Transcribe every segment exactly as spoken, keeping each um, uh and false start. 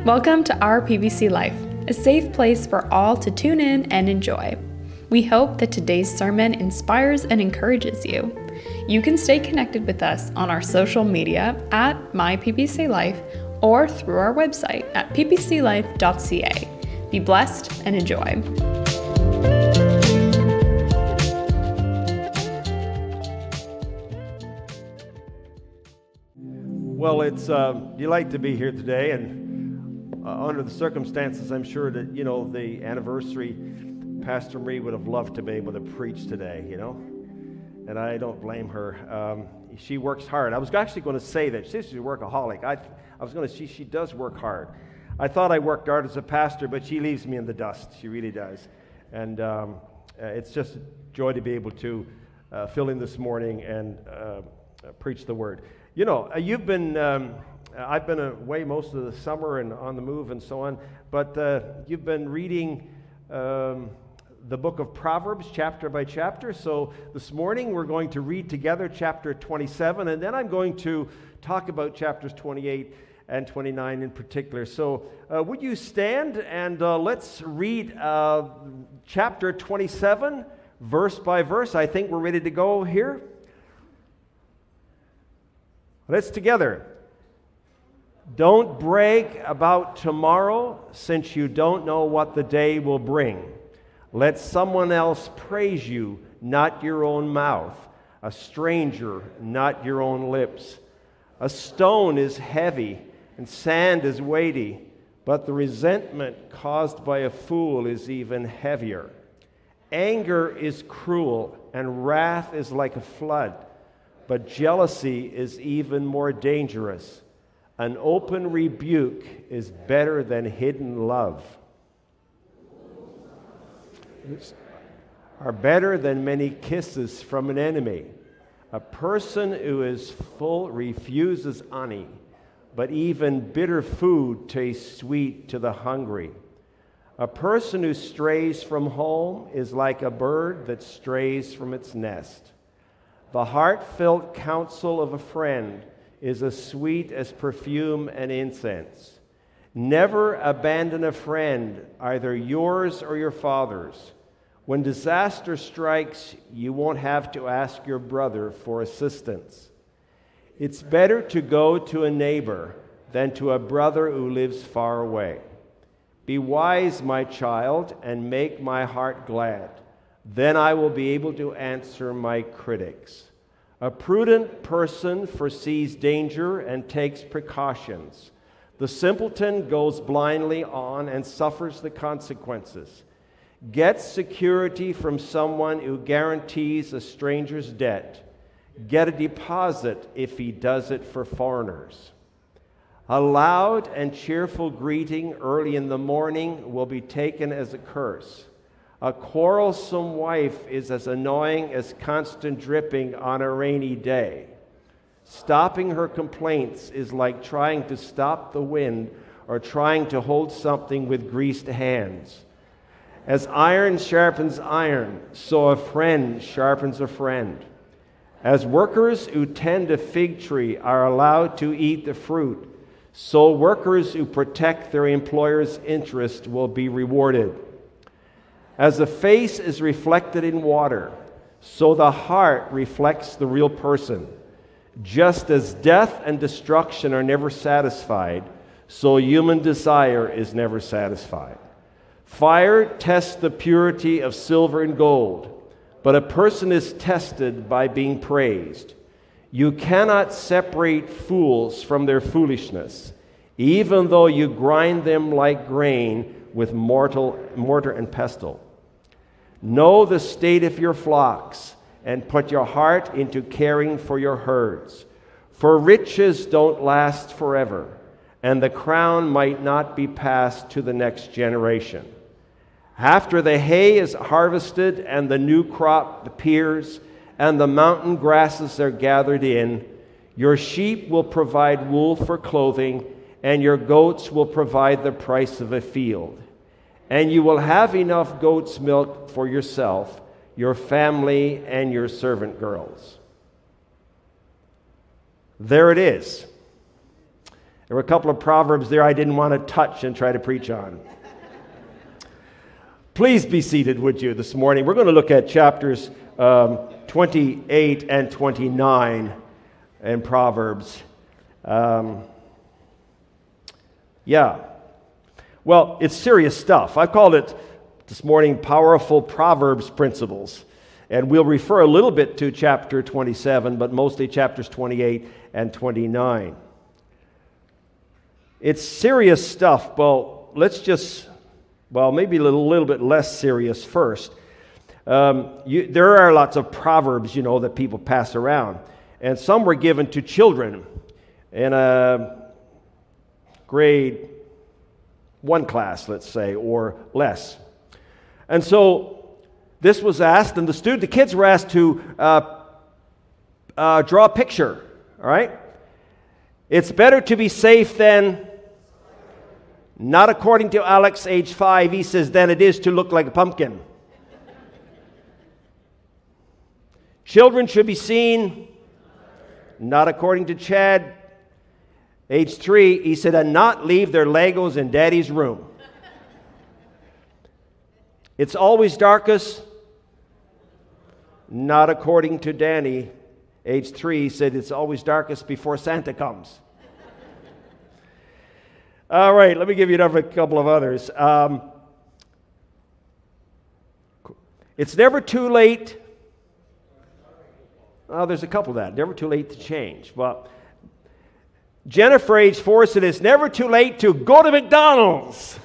Welcome to our P B C Life, a safe place for all to tune in and enjoy. We hope that today's sermon inspires and encourages you. You can stay connected with us on our social media at My P B C Life or through our website at p b c life dot c a. Be blessed and enjoy. Well, it's a delight to be here today, and uh, under the circumstances, I'm sure that, you know, the anniversary, Pastor Marie would have loved to be able to preach today, you know, and I don't blame her. Um, she works hard. I was actually going to say that. She says she's a workaholic. I, I was going to say she does work hard. I thought I worked hard as a pastor, but she leaves me in the dust. She really does. And um, uh, it's just a joy to be able to uh, fill in this morning and uh, uh, preach the word. You know, uh, you've been, um, I've been away most of the summer and on the move and so on, but uh, you've been reading um, the book of Proverbs chapter by chapter. So this morning we're going to read together chapter twenty-seven, and then I'm going to talk about chapters twenty-eight and twenty-nine in particular. So uh, would you stand and uh, let's read uh, chapter twenty-seven verse by verse. I think we're ready to go here. Let's together. Don't brag about tomorrow, since you don't know what the day will bring. Let someone else praise you, not your own mouth. A stranger, not your own lips. A stone is heavy, and sand is weighty, but the resentment caused by a fool is even heavier. Anger is cruel, and wrath is like a flood. But jealousy is even more dangerous. An open rebuke is better than hidden love. Are better than many kisses from an enemy. A person who is full refuses honey, but even bitter food tastes sweet to the hungry. A person who strays from home is like a bird that strays from its nest. The heartfelt counsel of a friend is as sweet as perfume and incense. Never abandon a friend, either yours or your father's. When disaster strikes, you won't have to ask your brother for assistance. It's better to go to a neighbor than to a brother who lives far away. Be wise, my child, and make my heart glad. Then I will be able to answer my critics. A prudent person foresees danger and takes precautions. The simpleton goes blindly on and suffers the consequences. Get security from someone who guarantees a stranger's debt. Get a deposit if he does it for foreigners. A loud and cheerful greeting early in the morning will be taken as a curse. A quarrelsome wife is as annoying as constant dripping on a rainy day. Stopping her complaints is like trying to stop the wind or trying to hold something with greased hands. As iron sharpens iron, so a friend sharpens a friend. As workers who tend a fig tree are allowed to eat the fruit, so workers who protect their employer's interest will be rewarded. As the face is reflected in water, so the heart reflects the real person. Just as death and destruction are never satisfied, so human desire is never satisfied. Fire tests the purity of silver and gold, but a person is tested by being praised. You cannot separate fools from their foolishness, even though you grind them like grain with mortal, mortar and pestle. Know the state of your flocks, and put your heart into caring for your herds. For riches don't last forever, and the crown might not be passed to the next generation. After the hay is harvested and the new crop appears, and the mountain grasses are gathered in, your sheep will provide wool for clothing, and your goats will provide the price of a field. And you will have enough goat's milk for yourself, your family, and your servant girls. There it is. There were a couple of proverbs there I didn't want to touch and try to preach on. Please be seated, would you, this morning. We're going to look at chapters um, twenty-eight and twenty-nine in Proverbs. Um, yeah. Well, it's serious stuff. I called it this morning Powerful Proverbs Principles. And we'll refer a little bit to chapter twenty-seven, but mostly chapters twenty-eight and twenty-nine. It's serious stuff. Well, let's just, well, maybe a little, little bit less serious first. Um, you, there are lots of proverbs, you know, that people pass around. And some were given to children in a grade one class, let's say, or less. And so this was asked, and the student, the kids were asked to uh, uh, draw a picture, all right? It's better to be safe than, not according to Alex, age five, he says, than it is to look like a pumpkin. Children should be seen, not according to Chad, age three, he said, and not leave their Legos in Daddy's room. It's always darkest, not according to Danny, age three, he said, it's always darkest before Santa comes. All right, let me give you another couple of others. Um, it's never too late. Oh, there's a couple of that. Never too late to change. Well, Jennifer, age four, said it's never too late to go to McDonald's.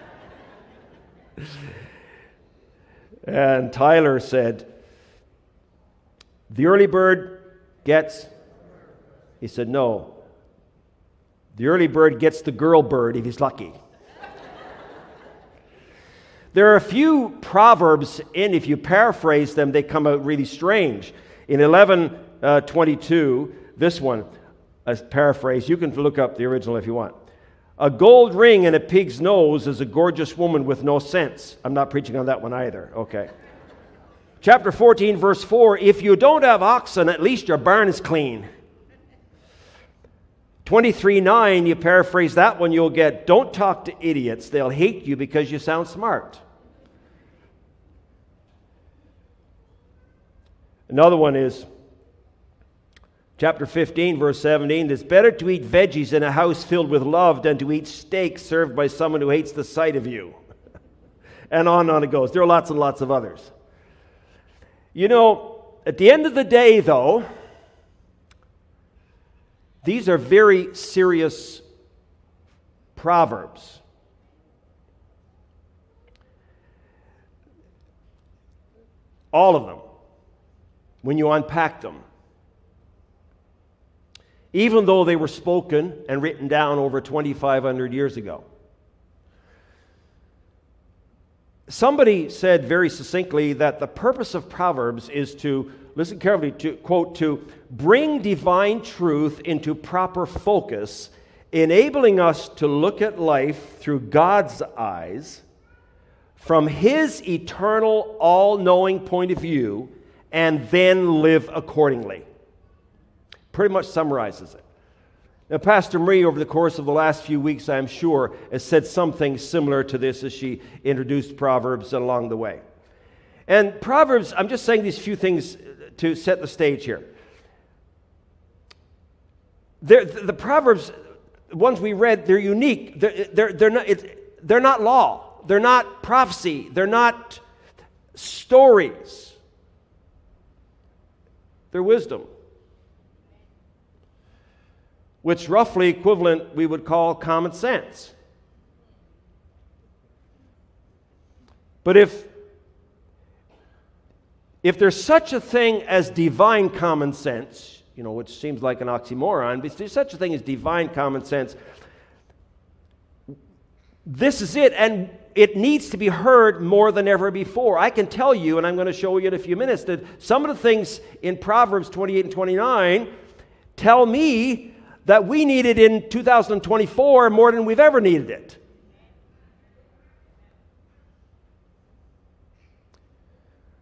And Tyler said, the early bird gets, he said, no. The early bird gets the girl bird if he's lucky. There are a few proverbs in, if you paraphrase them, they come out really strange. In eleven twenty-two, this one, a paraphrase, you can look up the original if you want. A gold ring in a pig's nose is a gorgeous woman with no sense. I'm not preaching on that one either. Okay. Chapter fourteen, verse four, if you don't have oxen, at least your barn is clean. twenty-three nine, you paraphrase that one, you'll get, don't talk to idiots. They'll hate you because you sound smart. Another one is chapter fifteen, verse seventeen, it's better to eat veggies in a house filled with love than to eat steak served by someone who hates the sight of you. And on and on it goes. There are lots and lots of others. You know, at the end of the day, though, these are very serious proverbs. All of them, when you unpack them. Even though they were spoken and written down over twenty-five hundred years ago. Somebody said very succinctly that the purpose of Proverbs is to, listen carefully, to quote, to bring divine truth into proper focus, enabling us to look at life through God's eyes, from His eternal, all-knowing point of view, and then live accordingly. Pretty much summarizes it. Now, Pastor Marie, over the course of the last few weeks, I'm sure, has said something similar to this as she introduced Proverbs along the way. And Proverbs, I'm just saying these few things to set the stage here. They're, the Proverbs, the ones we read, they're unique. They're, they're, they're, not, it, they're not law. They're not prophecy. They're not stories. They're wisdom, which roughly equivalent we would call common sense. But if, if there's such a thing as divine common sense, you know, which seems like an oxymoron, but if there's such a thing as divine common sense, this is it, and it needs to be heard more than ever before. I can tell you, and I'm going to show you in a few minutes, that some of the things in Proverbs twenty-eight and twenty-nine tell me that we need it in two thousand twenty-four more than we've ever needed it.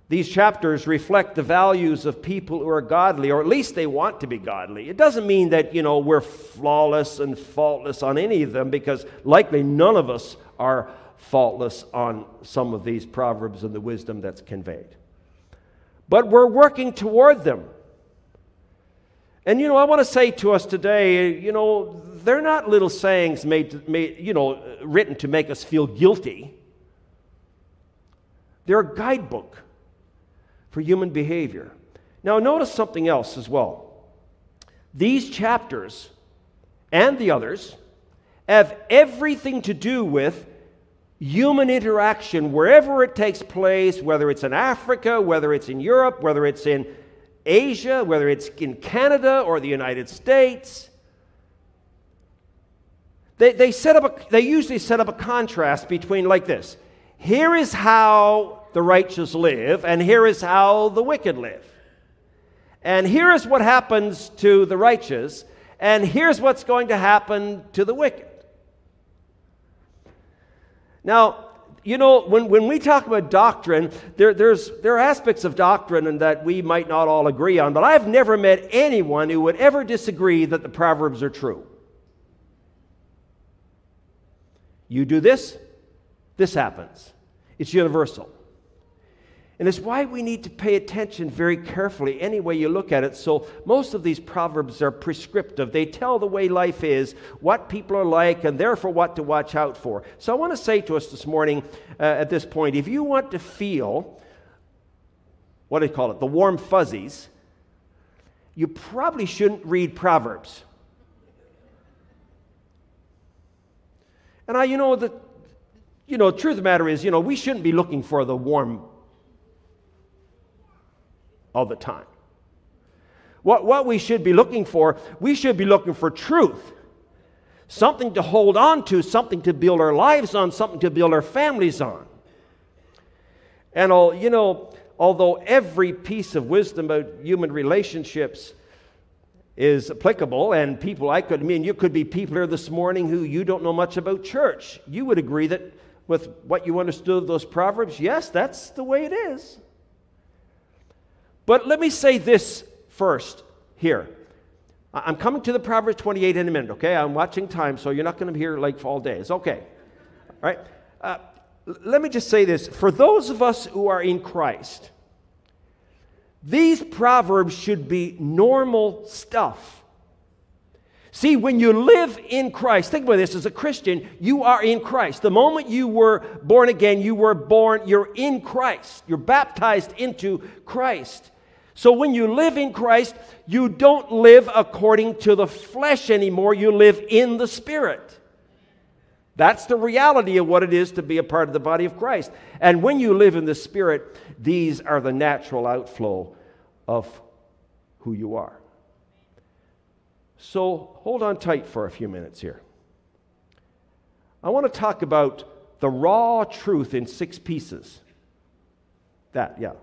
These chapters reflect the values of people who are godly, or at least they want to be godly. It doesn't mean that, you know, we're flawless and faultless on any of them, because likely none of us are faultless on some of these proverbs and the wisdom that's conveyed. But we're working toward them. And, you know, I want to say to us today, you know, they're not little sayings made, to, made, you know, written to make us feel guilty. They're a guidebook for human behavior. Now, notice something else as well. These chapters and the others have everything to do with human interaction wherever it takes place, whether it's in Africa, whether it's in Europe, whether it's in Asia, whether it's in Canada or the United States. They, they, set up a, they usually set up a contrast between like this. Here is how the righteous live, and here is how the wicked live. And here is what happens to the righteous, and here's what's going to happen to the wicked. Now, you know, when, when we talk about doctrine, there, there's, there are aspects of doctrine and that we might not all agree on, but I've never met anyone who would ever disagree that the Proverbs are true. You do this, this happens. It's universal. And it's why we need to pay attention very carefully any way you look at it. So most of these proverbs are prescriptive. They tell the way life is, what people are like, and therefore what to watch out for. So I want to say to us this morning uh, at this point, if you want to feel, what do you call it, the warm fuzzies, you probably shouldn't read Proverbs. And I, you know, the, you know, the truth of the matter is, you know, we shouldn't be looking for the warm all the time. What, what we should be looking for, we should be looking for truth. Something to hold on to, something to build our lives on, something to build our families on. And, all, you know, although every piece of wisdom about human relationships is applicable, and people, I could I mean, you could be people here this morning who you don't know much about church. You would agree that with what you understood of those Proverbs, yes, that's the way it is. But let me say this first here. I'm coming to the Proverbs twenty-eight in a minute, okay? I'm watching time, so you're not going to be here like for all days. Okay. All right. Uh, let me just say this. For those of us who are in Christ, these Proverbs should be normal stuff. See, when you live in Christ, think about this, as a Christian, you are in Christ. The moment you were born again, you were born, you're in Christ. You're baptized into Christ. So when you live in Christ, you don't live according to the flesh anymore. You live in the Spirit. That's the reality of what it is to be a part of the body of Christ. And when you live in the Spirit, these are the natural outflow of who you are. So hold on tight for a few minutes here. I want to talk about the raw truth in six pieces. That, yeah.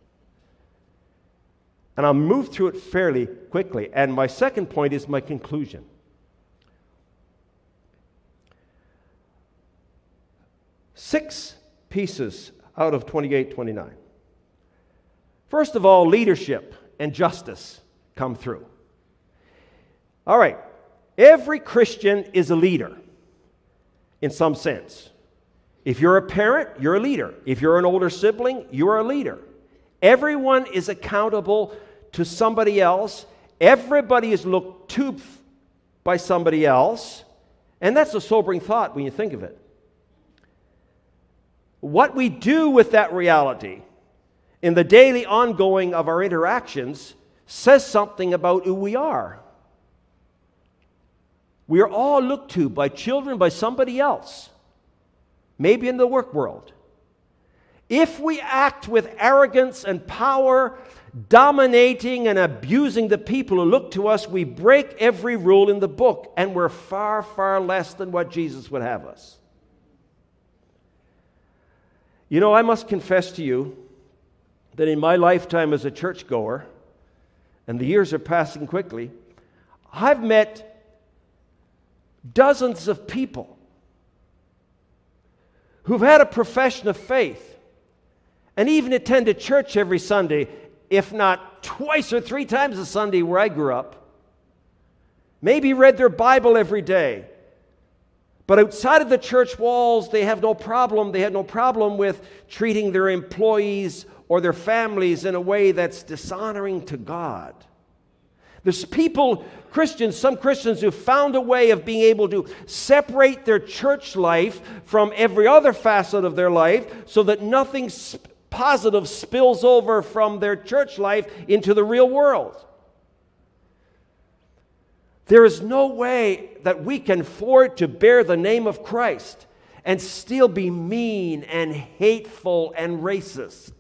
And I'll move through it fairly quickly. And my second point is my conclusion. Six pieces out of twenty-eight, twenty-nine. First of all, leadership and justice come through. All right. Every Christian is a leader in some sense. If you're a parent, you're a leader. If you're an older sibling, you're a leader. Everyone is accountable to somebody else. Everybody is looked to by somebody else. And that's a sobering thought when you think of it. What we do with that reality in the daily ongoing of our interactions says something about who we are. We are all looked to by children, by somebody else, maybe in the work world. If we act with arrogance and power, dominating and abusing the people who look to us, we break every rule in the book, and we're far, far less than what Jesus would have us. You know, I must confess to you that in my lifetime as a churchgoer, and the years are passing quickly, I've met dozens of people who've had a profession of faith, and even attended church every Sunday, if not twice or three times a Sunday where I grew up. Maybe read their Bible every day. But outside of the church walls, they have no problem. They had no problem with treating their employees or their families in a way that's dishonoring to God. There's people, Christians, some Christians who found a way of being able to separate their church life from every other facet of their life so that nothing sp- positive spills over from their church life into the real world. There is no way that we can afford to bear the name of Christ and still be mean and hateful and racist.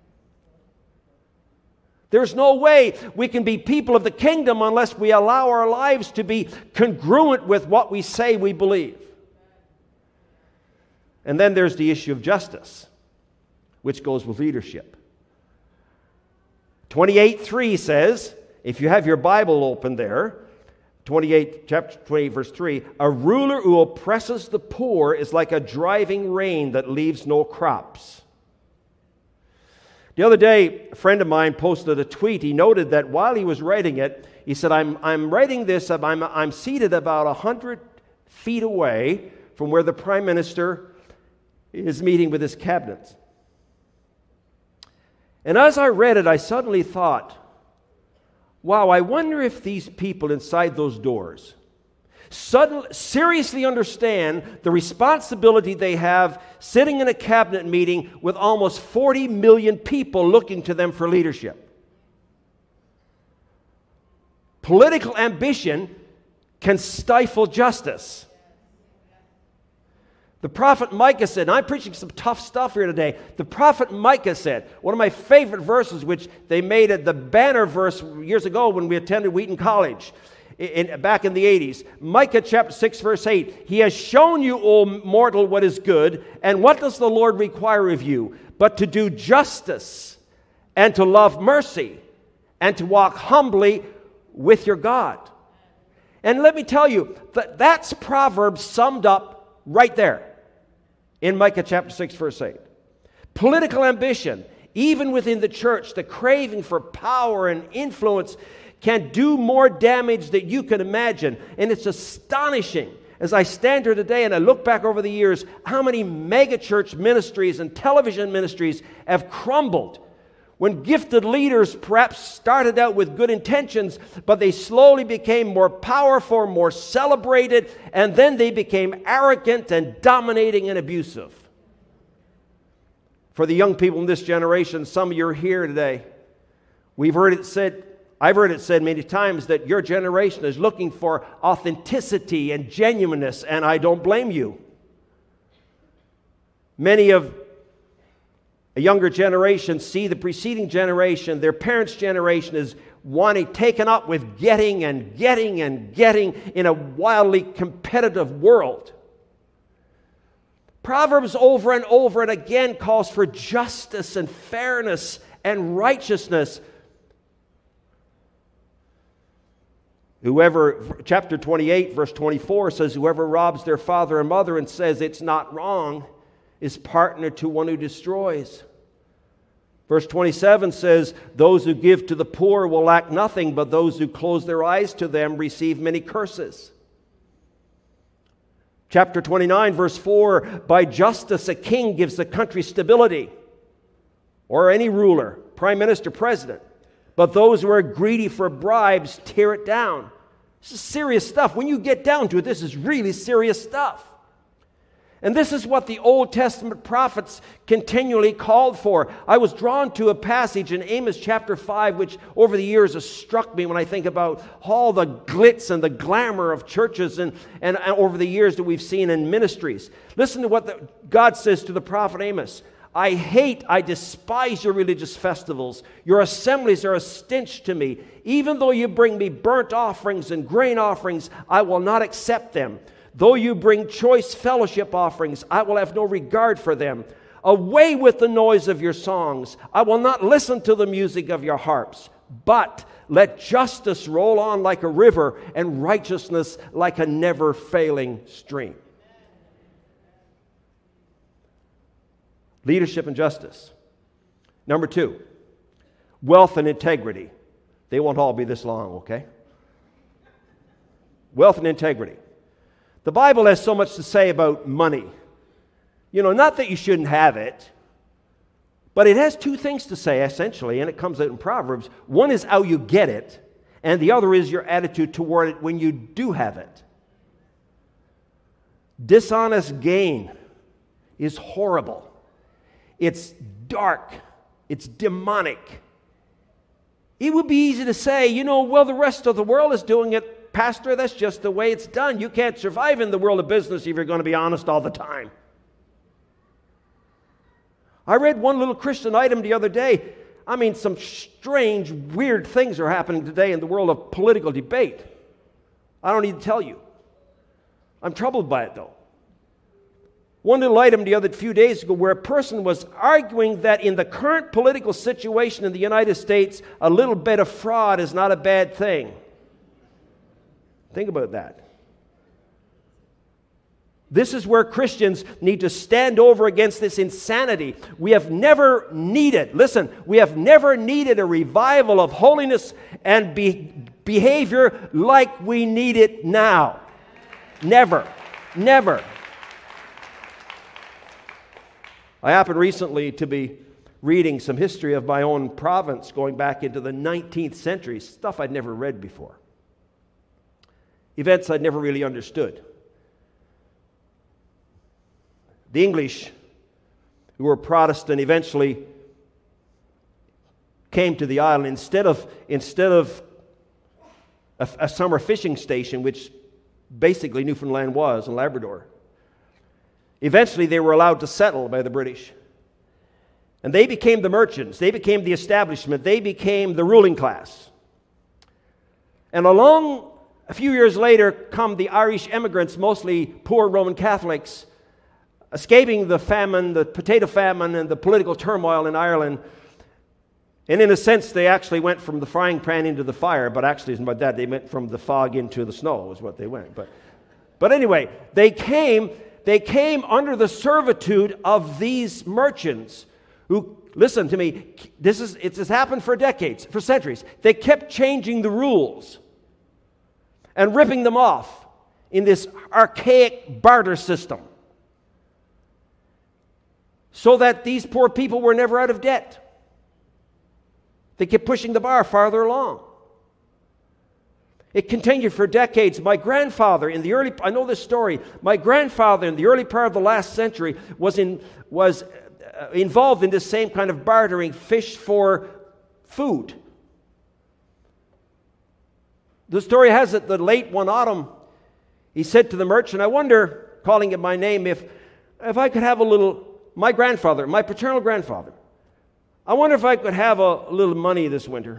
There's no way we can be people of the kingdom unless we allow our lives to be congruent with what we say we believe. And then there's the issue of justice, which goes with leadership. twenty-eight three says, if you have your Bible open there, twenty-eight, chapter twenty-eight, verse three, a ruler who oppresses the poor is like a driving rain that leaves no crops. The other day, a friend of mine posted a tweet. He noted that while he was writing it, he said, I'm, I'm writing this, I'm, I'm seated about one hundred feet away from where the Prime Minister is meeting with his cabinet. And as I read it, I suddenly thought, wow, I wonder if these people inside those doors suddenly, seriously understand the responsibility they have sitting in a cabinet meeting with almost forty million people looking to them for leadership. Political ambition can stifle justice. The prophet Micah said, and I'm preaching some tough stuff here today. The prophet Micah said, one of my favorite verses, which they made it the banner verse years ago when we attended Wheaton College in, back in the eighties. Micah chapter six, verse eight. He has shown you, O mortal, what is good, and what does the Lord require of you? But to do justice, and to love mercy, and to walk humbly with your God. And let me tell you, that that's Proverbs summed up right there in Micah chapter six, verse eight. Political ambition, even within the church, the craving for power and influence can do more damage than you can imagine. And it's astonishing, as I stand here today and I look back over the years, how many megachurch ministries and television ministries have crumbled when gifted leaders perhaps started out with good intentions, but they slowly became more powerful, more celebrated, and then they became arrogant and dominating and abusive. For the young people in this generation, some of you are here today. We've heard it said, I've heard it said many times that your generation is looking for authenticity and genuineness, and I don't blame you. Many of a younger generation see the preceding generation, their parents' generation, is wanting, taken up with getting and getting and getting in a wildly competitive world. Proverbs over and over and again calls for justice and fairness and righteousness. Whoever, chapter twenty-eight, verse twenty-four says, whoever robs their father and mother and says it's not wrong is partner to one who destroys. Verse twenty-seven says, those who give to the poor will lack nothing, but those who close their eyes to them receive many curses. Chapter twenty-nine, verse four, by justice a king gives the country stability, or any ruler, prime minister, president. But those who are greedy for bribes tear it down. This is serious stuff. When you get down to it, this is really serious stuff. And this is what the Old Testament prophets continually called for. I was drawn to a passage in Amos chapter five, which over the years has struck me when I think about all the glitz and the glamour of churches and, and, and over the years that we've seen in ministries. Listen to what the, God says to the prophet Amos. I hate, I despise your religious festivals. Your assemblies are a stench to me. Even though you bring me burnt offerings and grain offerings, I will not accept them. Though you bring choice fellowship offerings, I will have no regard for them. Away with the noise of your songs. I will not listen to the music of your harps. But let justice roll on like a river and righteousness like a never-failing stream. Leadership and justice. Number two, wealth and integrity. They won't all be this long, okay? Wealth and integrity. The Bible has so much to say about money. You know, not that you shouldn't have it, but it has two things to say, essentially, and it comes out in Proverbs. One is how you get it, and the other is your attitude toward it when you do have it. Dishonest gain is horrible. It's dark. It's demonic. It would be easy to say, you know, well, the rest of the world is doing it. Pastor, that's just the way it's done. You can't survive in the world of business if you're going to be honest all the time. I read one little Christian item the other day. I mean, some strange, weird things are happening today in the world of political debate. I don't need to tell you. I'm troubled by it, though. One little item the other few days ago where a person was arguing that in the current political situation in the United States, a little bit of fraud is not a bad thing. Think about that. This is where Christians need to stand over against this insanity. We have never needed, listen, we have never needed a revival of holiness and be- behavior like we need it now. Never. Never. I happened recently to be reading some history of my own province going back into the nineteenth century, stuff I'd never read before. Events I'd never really understood. The English, who were Protestant, eventually came to the island. Instead of, instead of a, a summer fishing station, which basically Newfoundland was, and Labrador, eventually they were allowed to settle by the British. And they became the merchants. They became the establishment. They became the ruling class. And along a few years later come the Irish immigrants, mostly poor Roman Catholics, escaping the famine, the potato famine, and the political turmoil in Ireland. And in a sense, they actually went from the frying pan into the fire, but actually it's not about that. They went from the fog into the snow is what they went. But, but anyway, they came, they came under the servitude of these merchants who, listen to me, this is it has happened for decades, for centuries. They kept changing the rules and ripping them off in this archaic barter system, so that these poor people were never out of debt. They kept pushing the bar farther along. It continued for decades. My grandfather in the early, I know this story, my grandfather in the early part of the last century was, in, was uh, involved in this same kind of bartering, fish for food. The story has it that late one autumn, he said to the merchant, I wonder, calling it by name, if, if I could have a little... My grandfather, my paternal grandfather, I wonder if I could have a, a little money this winter.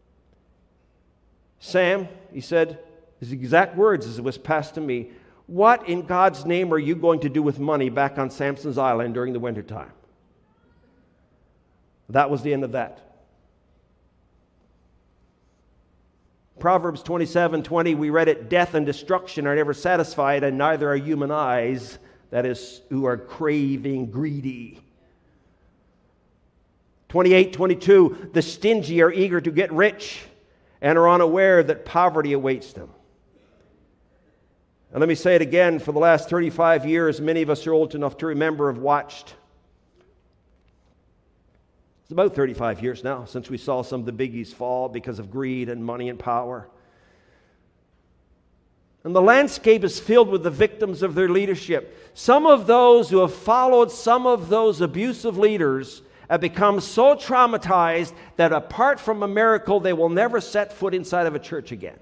Sam, he said, his exact words as it was passed to me, what in God's name are you going to do with money back on Samson's Island during the wintertime? That was the end of that. Proverbs twenty-seven twenty, we read it, death and destruction are never satisfied, and neither are human eyes, that is, who are craving, greedy. twenty-eight twenty-two, the stingy are eager to get rich and are unaware that poverty awaits them. And let me say it again, for the last thirty-five years, many of us are old enough to remember, have watched. It's about thirty-five years now since we saw some of the biggies fall because of greed and money and power. And the landscape is filled with the victims of their leadership. Some of those who have followed some of those abusive leaders have become so traumatized that apart from a miracle, they will never set foot inside of a church again.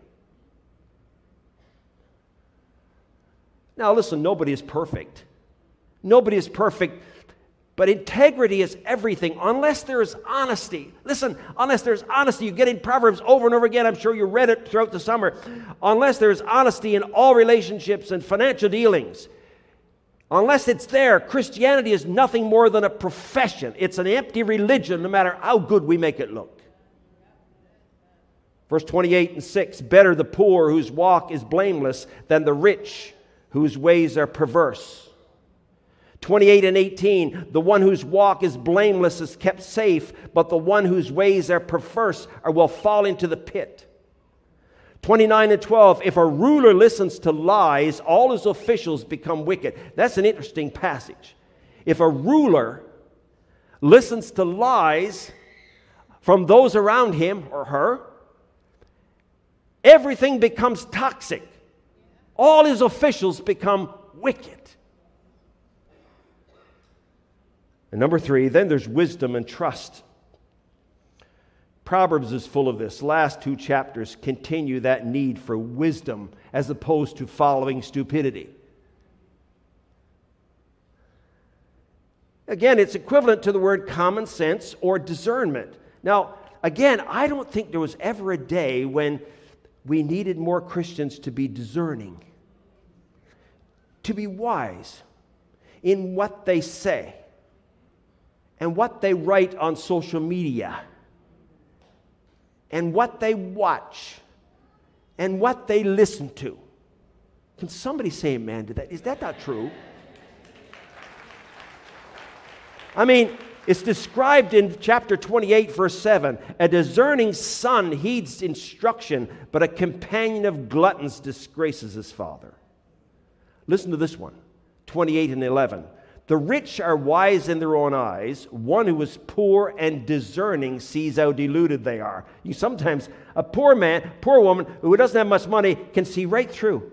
Now listen, nobody is perfect. Nobody is perfect. But integrity is everything, unless there is honesty. Listen, unless there's honesty, you get in Proverbs over and over again. I'm sure you read it throughout the summer. Unless there's honesty in all relationships and financial dealings, unless it's there, Christianity is nothing more than a profession. It's an empty religion, no matter how good we make it look. Verse twenty-eight and six, better the poor whose walk is blameless than the rich whose ways are perverse. twenty-eight and eighteen, the one whose walk is blameless is kept safe, but the one whose ways are perverse or will fall into the pit. twenty-nine and twelve, if a ruler listens to lies, all his officials become wicked. That's an interesting passage. If a ruler listens to lies from those around him or her, everything becomes toxic. All his officials become wicked. And number three, then there's wisdom and trust. Proverbs is full of this. Last two chapters continue that need for wisdom as opposed to following stupidity. Again, it's equivalent to the word common sense or discernment. Now, again, I don't think there was ever a day when we needed more Christians to be discerning, to be wise in what they say and what they write on social media and what they watch and what they listen to. Can somebody say amen to that? Is that not true? I mean, it's described in chapter twenty-eight, verse seven. A discerning son heeds instruction, but a companion of gluttons disgraces his father. Listen to this one, twenty-eight and eleven. The rich are wise in their own eyes. One who is poor and discerning sees how deluded they are. You sometimes, a poor man, poor woman who doesn't have much money can see right through.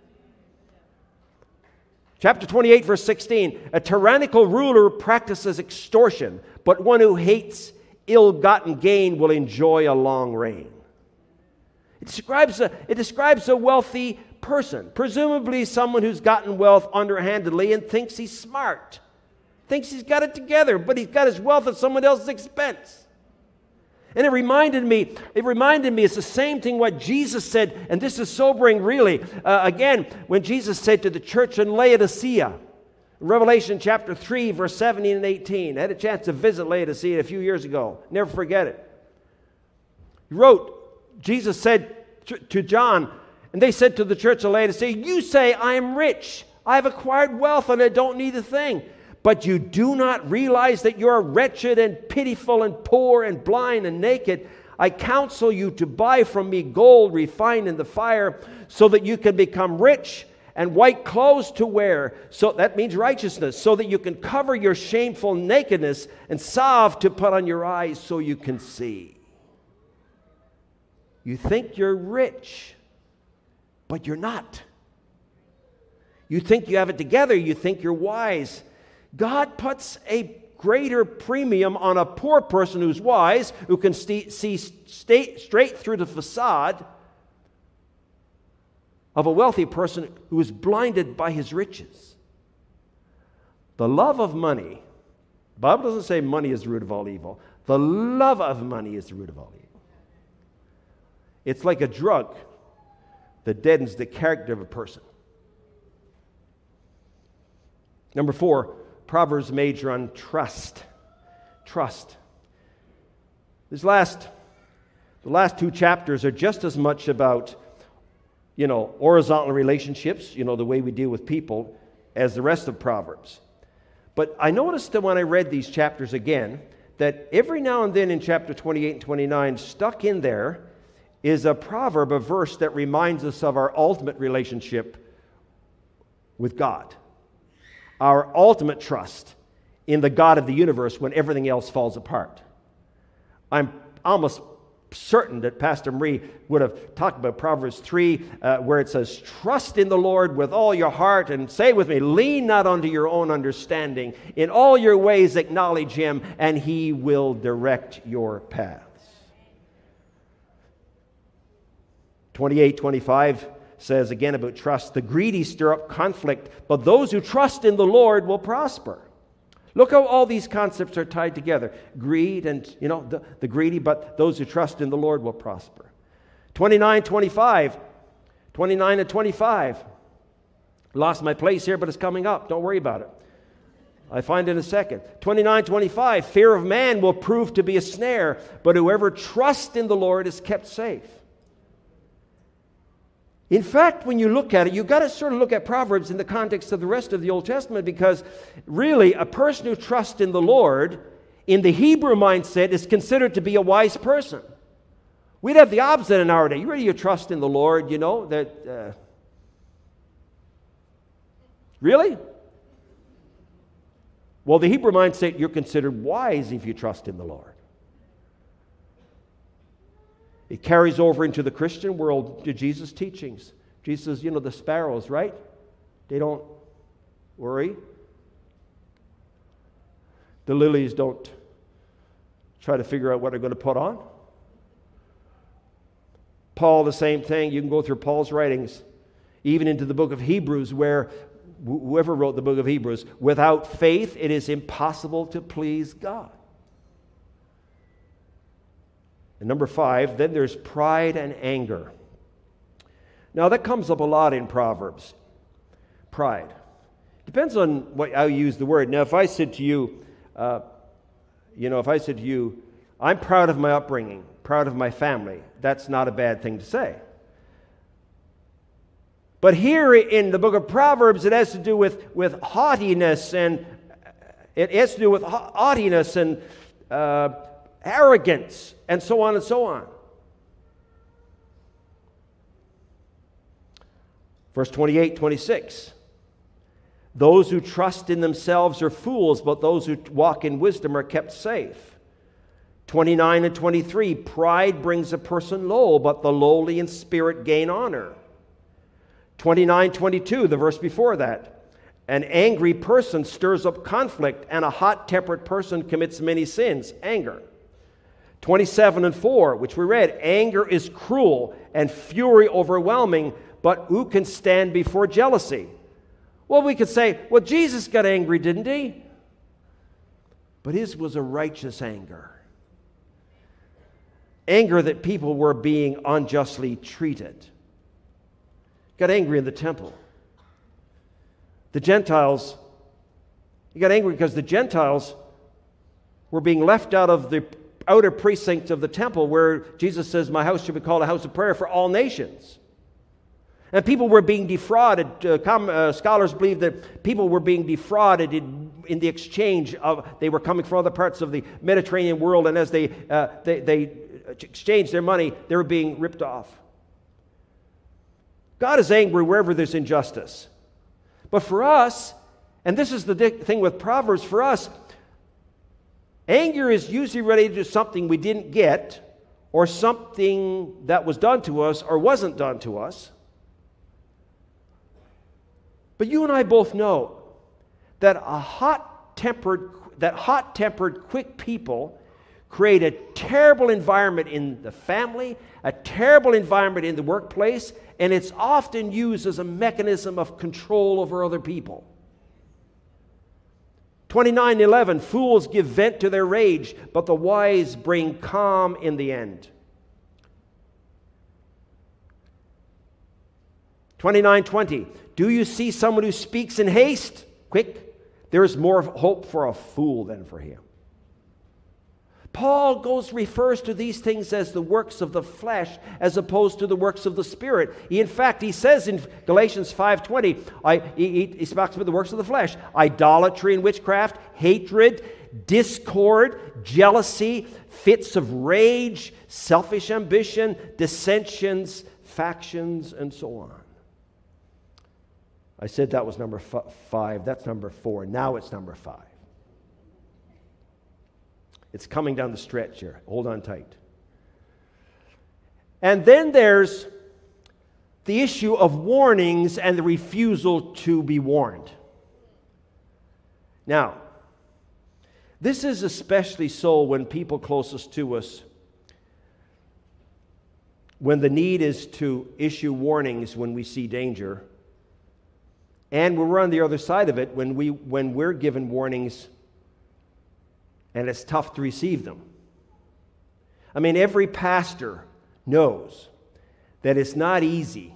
Chapter twenty-eight, verse sixteen. A tyrannical ruler practices extortion, but one who hates ill-gotten gain will enjoy a long reign. It describes a, it describes a wealthy person, presumably someone who's gotten wealth underhandedly and thinks he's smart, thinks he's got it together, but he's got his wealth at someone else's expense. And it reminded me, it reminded me, it's the same thing what Jesus said, and this is sobering really. Uh, again, when Jesus said to the church in Laodicea, Revelation chapter three, verse seventeen and eighteen. I had a chance to visit Laodicea a few years ago. Never forget it. He wrote, Jesus said to John, and they said to the church of Laodicea, you say, I am rich, I have acquired wealth, and I don't need a thing. But you do not realize that you're wretched and pitiful and poor and blind and naked. I counsel you to buy from me gold refined in the fire so that you can become rich, and white clothes to wear. So that means righteousness, so that you can cover your shameful nakedness, and salve to put on your eyes so you can see. You think you're rich, but you're not. You think you have it together. You think you're wise. God puts a greater premium on a poor person who's wise, who can st- see st- straight through the facade of a wealthy person who is blinded by his riches. The love of money, the Bible doesn't say money is the root of all evil. The love of money is the root of all evil. It's like a drug that deadens the character of a person. Number four, Proverbs major on trust. Trust. This last, the last two chapters are just as much about, you know, horizontal relationships, you know, the way we deal with people, as the rest of Proverbs. But I noticed that when I read these chapters again, that every now and then in chapter twenty-eight and twenty-nine, stuck in there is a proverb, a verse that reminds us of our ultimate relationship with God. Our ultimate trust in the God of the universe when everything else falls apart. I'm almost certain that Pastor Marie would have talked about Proverbs three, uh, where it says, trust in the Lord with all your heart, and say with me, lean not unto your own understanding. In all your ways acknowledge him, and he will direct your paths. twenty-eight, twenty-five says again about trust, the greedy stir up conflict, but those who trust in the Lord will prosper. Look how all these concepts are tied together. Greed and, you know, the, the greedy, but those who trust in the Lord will prosper. twenty-nine, twenty-five. twenty-nine and twenty-five. Lost my place here, but it's coming up. Don't worry about it. I find it in a second. twenty-nine, twenty-five. Fear of man will prove to be a snare, but whoever trusts in the Lord is kept safe. In fact, when you look at it, you've got to sort of look at Proverbs in the context of the rest of the Old Testament, because really a person who trusts in the Lord, in the Hebrew mindset, is considered to be a wise person. We'd have the opposite in our day. You really you trust in the Lord, you know, that... Uh, really? Well, the Hebrew mindset, you're considered wise if you trust in the Lord. It carries over into the Christian world to Jesus' teachings. Jesus says, you know, the sparrows, right? They don't worry. The lilies don't try to figure out what they're going to put on. Paul, the same thing. You can go through Paul's writings, even into the book of Hebrews, where whoever wrote the book of Hebrews, without faith it is impossible to please God. And number five, then there's pride and anger. Now that comes up a lot in Proverbs. Pride. Depends on what, how you use the word. Now if I said to you, uh, you know, if I said to you, I'm proud of my upbringing, proud of my family, that's not a bad thing to say. But here in the book of Proverbs, it has to do with, with haughtiness, and it has to do with haughtiness and uh, arrogance, and so on and so on. Verse twenty-eight, twenty-six. Those who trust in themselves are fools, but those who walk in wisdom are kept safe. twenty-nine and twenty-three. Pride brings a person low, but the lowly in spirit gain honor. twenty-nine, twenty-two, the verse before that. An angry person stirs up conflict, and a hot-tempered person commits many sins. Anger. twenty-seven and four, which we read, anger is cruel and fury overwhelming, but who can stand before jealousy? Well, we could say, well, Jesus got angry, didn't he? But his was a righteous anger. Anger that people were being unjustly treated. Got angry in the temple. The Gentiles, he got angry because the Gentiles were being left out of the outer precincts of the temple, where Jesus says, my house should be called a house of prayer for all nations. And people were being defrauded. Uh, com, uh, scholars believe that people were being defrauded in, in the exchange of, they were coming from other parts of the Mediterranean world, and as they, uh, they, they exchanged their money, they were being ripped off. God is angry wherever there's injustice. But for us, and this is the thing with Proverbs, for us, anger is usually related to something we didn't get, or something that was done to us or wasn't done to us. But you and I both know that a hot-tempered, that hot-tempered, quick people create a terrible environment in the family, a terrible environment in the workplace, and it's often used as a mechanism of control over other people. twenty-nine eleven, fools give vent to their rage, but the wise bring calm in the end. twenty-nine twenty, do you see someone who speaks in haste? Quick, there is more hope for a fool than for him. Paul goes refers to these things as the works of the flesh as opposed to the works of the Spirit. He, in fact, he says in Galatians five twenty, I, he, he speaks about the works of the flesh: idolatry and witchcraft, hatred, discord, jealousy, fits of rage, selfish ambition, dissensions, factions, and so on. I said that was number f- five. That's number four. Now it's number five. It's coming down the stretch here. Hold on tight. And then there's the issue of warnings and the refusal to be warned. Now, this is especially so when people closest to us, when the need is to issue warnings when we see danger, and when we're on the other side of it, when, we, when we're given warnings and it's tough to receive them. I mean, every pastor knows that it's not easy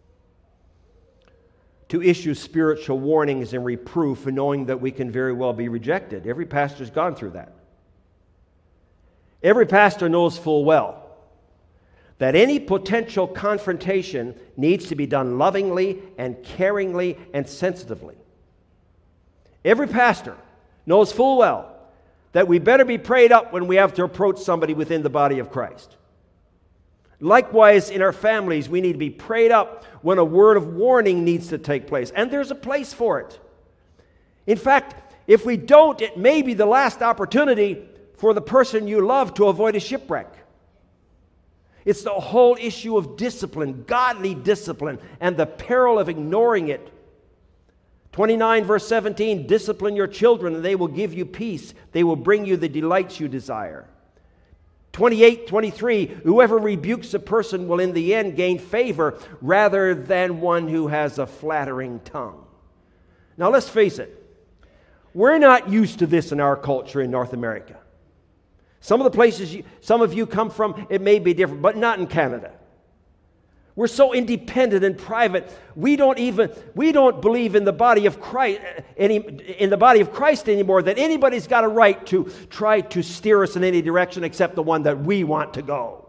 to issue spiritual warnings and reproof, and knowing that we can very well be rejected. Every pastor's gone through that. Every pastor knows full well that any potential confrontation needs to be done lovingly and caringly and sensitively. Every pastor knows full well that we better be prayed up when we have to approach somebody within the body of Christ. Likewise, in our families, we need to be prayed up when a word of warning needs to take place. And there's a place for it. In fact, if we don't, it may be the last opportunity for the person you love to avoid a shipwreck. It's the whole issue of discipline, godly discipline, and the peril of ignoring it. twenty-nine verse seventeen, discipline your children and they will give you peace. They will bring you the delights you desire. twenty-eight twenty-three, whoever rebukes a person will in the end gain favor rather than one who has a flattering tongue. Now let's face it, we're not used to this in our culture in North America. Some of the places you, some of you come from, it may be different, but not in Canada. We're so independent and private. We don't even we don't believe in the body of Christ any in the body of Christ anymore, that anybody's got a right to try to steer us in any direction except the one that we want to go.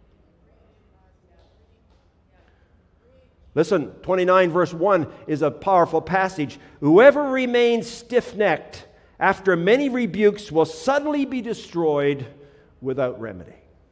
Listen, twenty-nine verse one is a powerful passage. Whoever remains stiff-necked after many rebukes will suddenly be destroyed without remedy.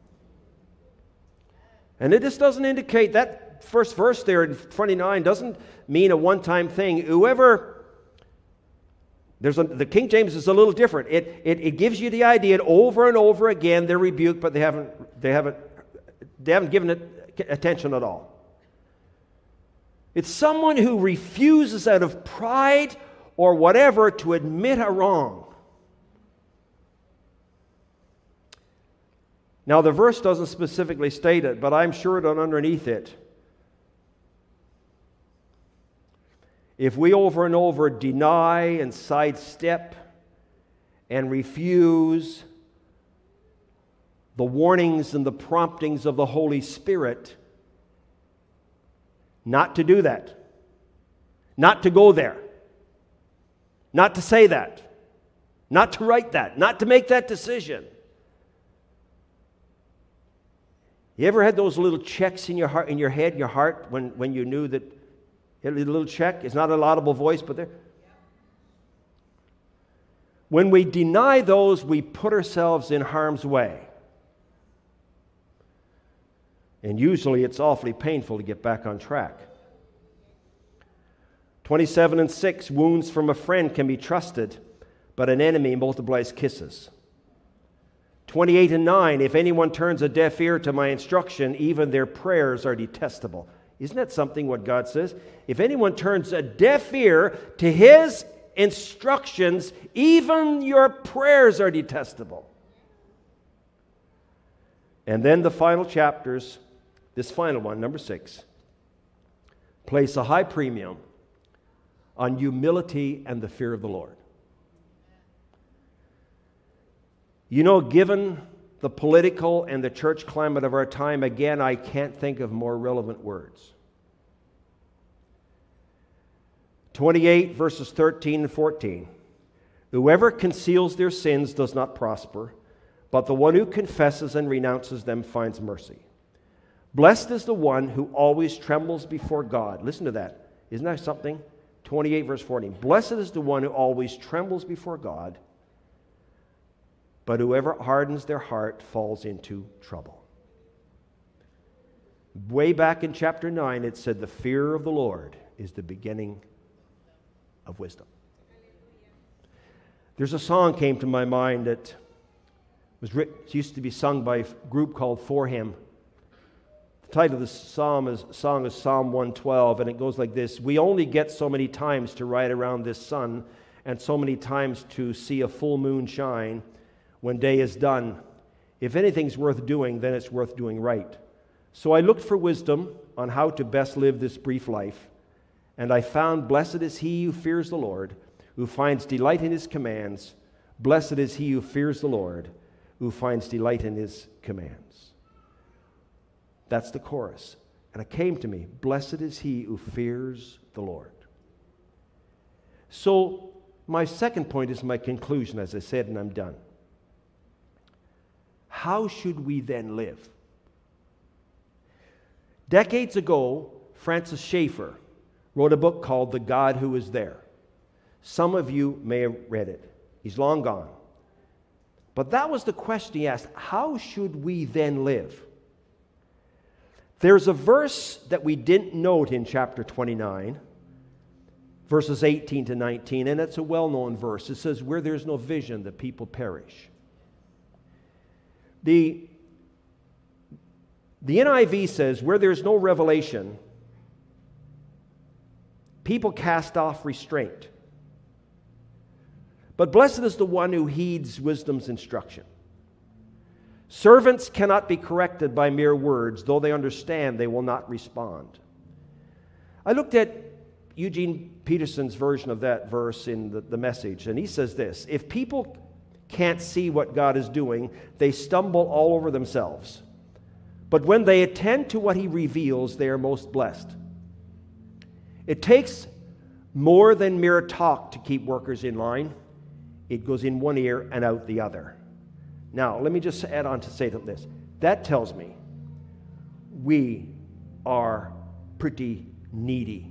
And it just doesn't indicate, that first verse there in twenty-nine doesn't mean a one-time thing. Whoever, there's a, the King James is a little different. It, it it gives you the idea that over and over again they're rebuked, but they haven't they haven't they haven't given it attention at all. It's someone who refuses out of pride or whatever to admit a wrong. Now, the verse doesn't specifically state it, but I'm sure that underneath it, if we over and over deny and sidestep and refuse the warnings and the promptings of the Holy Spirit not to do that, not to go there, not to say that, not to write that, not to make that decision. You ever had those little checks in your heart, in your head, in your heart, when, when you knew that a little check? It's not an audible voice, but there. When we deny those, we put ourselves in harm's way. And usually it's awfully painful to get back on track. twenty-seven and six, wounds from a friend can be trusted, but an enemy multiplies kisses. twenty-eight and nine, if anyone turns a deaf ear to my instruction, even their prayers are detestable. Isn't that something what God says? If anyone turns a deaf ear to his instructions, even your prayers are detestable. And then the final chapters, this final one, number six, place a high premium on humility and the fear of the Lord. You know, given the political and the church climate of our time, again, I can't think of more relevant words. twenty-eight, verses thirteen and fourteen. Whoever conceals their sins does not prosper, but the one who confesses and renounces them finds mercy. Blessed is the one who always trembles before God. Listen to that. Isn't that something? twenty-eight, verse fourteen. Blessed is the one who always trembles before God, but whoever hardens their heart falls into trouble. Way back in chapter nine, it said the fear of the Lord is the beginning of wisdom. There's a song came to my mind that was written, used to be sung by a group called For Him. The title of the psalm is, song is Psalm one twelve, and it goes like this: we only get so many times to ride around this sun, and so many times to see a full moon shine. When day is done, if anything's worth doing, then it's worth doing right. So I looked for wisdom on how to best live this brief life, and I found, blessed is he who fears the Lord, who finds delight in his commands. Blessed is he who fears the Lord, who finds delight in his commands. That's the chorus. And it came to me, blessed is he who fears the Lord. So my second point is my conclusion, as I said, and I'm done. How should we then live? Decades ago, Francis Schaeffer wrote a book called The God Who Is There. Some of you may have read it. He's long gone. But that was the question he asked. How should we then live? There's a verse that we didn't note in chapter twenty-nine, verses eighteen to nineteen, and it's a well-known verse. It says, where there's no vision, the people perish. The, the N I V says, where there's no revelation, people cast off restraint. But blessed is the one who heeds wisdom's instruction. Servants cannot be corrected by mere words. Though they understand, they will not respond. I looked at Eugene Peterson's version of that verse in the, the Message, and he says this: if people can't see what God is doing, they stumble all over themselves. But when they attend to what He reveals, they are most blessed. It takes more than mere talk to keep workers in line. It goes in one ear and out the other. Now, let me just add on to say this. That tells me we are pretty needy.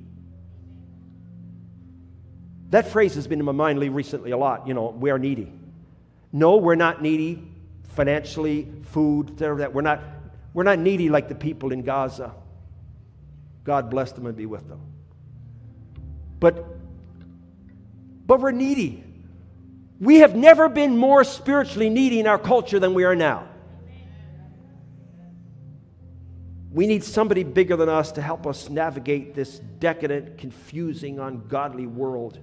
That phrase has been in my mind recently a lot. You know, we are needy. No, we're not needy financially, food, that. We're not, we're not needy like the people in Gaza. God bless them and be with them. But, but we're needy. We have never been more spiritually needy in our culture than we are now. We need somebody bigger than us to help us navigate this decadent, confusing, ungodly world.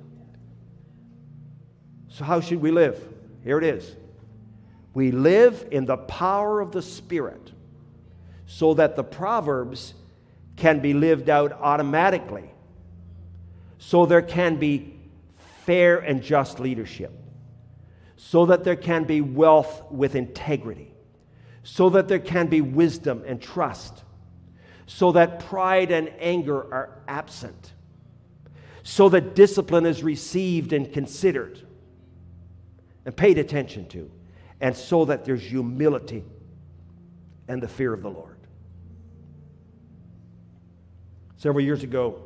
So how should we live? Here it is. We live in the power of the Spirit so that the Proverbs can be lived out automatically, so there can be fair and just leadership, so that there can be wealth with integrity, so that there can be wisdom and trust, so that pride and anger are absent, so that discipline is received and considered and paid attention to, and so that there's humility and the fear of the Lord. Several years ago,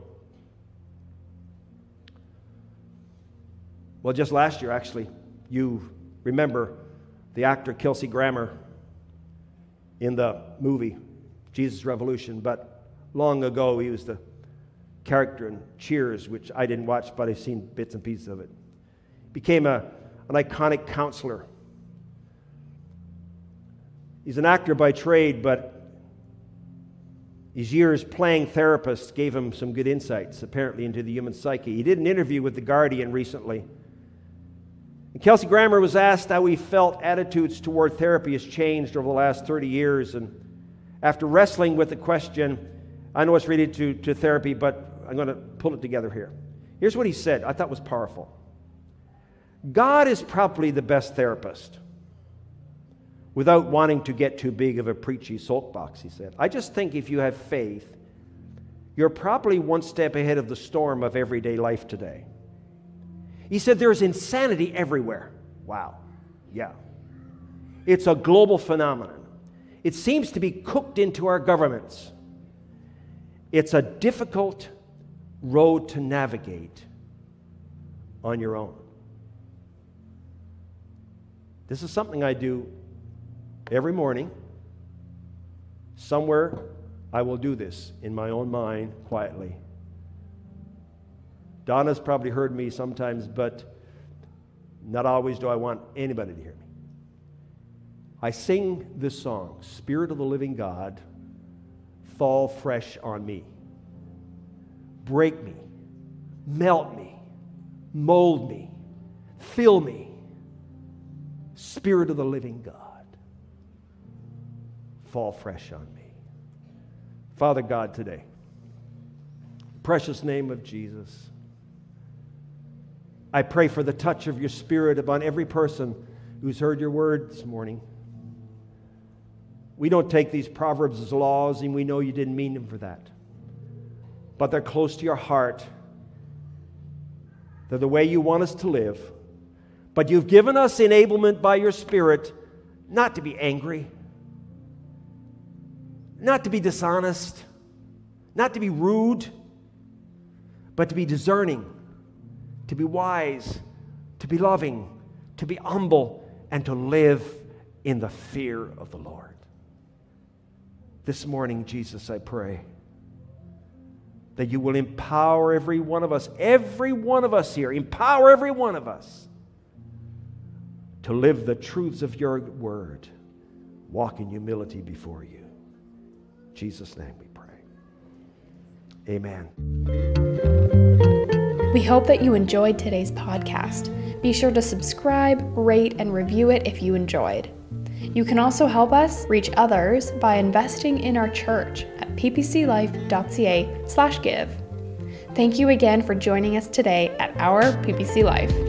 well, just last year actually, you remember the actor Kelsey Grammer in the movie Jesus Revolution, but long ago he was the character in Cheers, which I didn't watch, but I've seen bits and pieces of it. Became a, an iconic counselor. He's an actor by trade, but his years playing therapist gave him some good insights, apparently, into the human psyche. He did an interview with The Guardian recently. And Kelsey Grammer was asked how he felt attitudes toward therapy has changed over the last thirty years. And after wrestling with the question, I know it's related to, to therapy, but I'm going to pull it together here. Here's what he said, I thought was powerful. God is probably the best therapist, without wanting to get too big of a preachy soapbox, he said. I just think if you have faith, you're probably one step ahead of the storm of everyday life today. He said there's insanity everywhere. Wow. Yeah. It's a global phenomenon. It seems to be cooked into our governments. It's a difficult road to navigate on your own. This is something I do every morning. Somewhere I will do this in my own mind quietly. Donna's probably heard me sometimes, but not always do I want anybody to hear me. I sing this song, Spirit of the Living God, fall fresh on me. Break me, melt me, mold me, fill me. Spirit of the living God, fall fresh on me. Father God, today, precious name of Jesus, I pray for the touch of your Spirit upon every person who's heard your word this morning. We don't take these Proverbs as laws, and we know you didn't mean them for that. But they're close to your heart. They're the way you want us to live. But you've given us enablement by your Spirit not to be angry, not to be dishonest, Not to be rude, but to be discerning, to be wise, to be loving, to be humble, and to live in the fear of the Lord. This morning, Jesus, I pray that you will empower every one of us, every one of us here, empower every one of us to live the truths of your word, walk in humility before you. In Jesus' name we pray. Amen. We hope that you enjoyed today's podcast. Be sure to subscribe, rate, and review it if you enjoyed. You can also help us reach others by investing in our church at ppclife.ca slash give. Thank you again for joining us today at our P P C Life.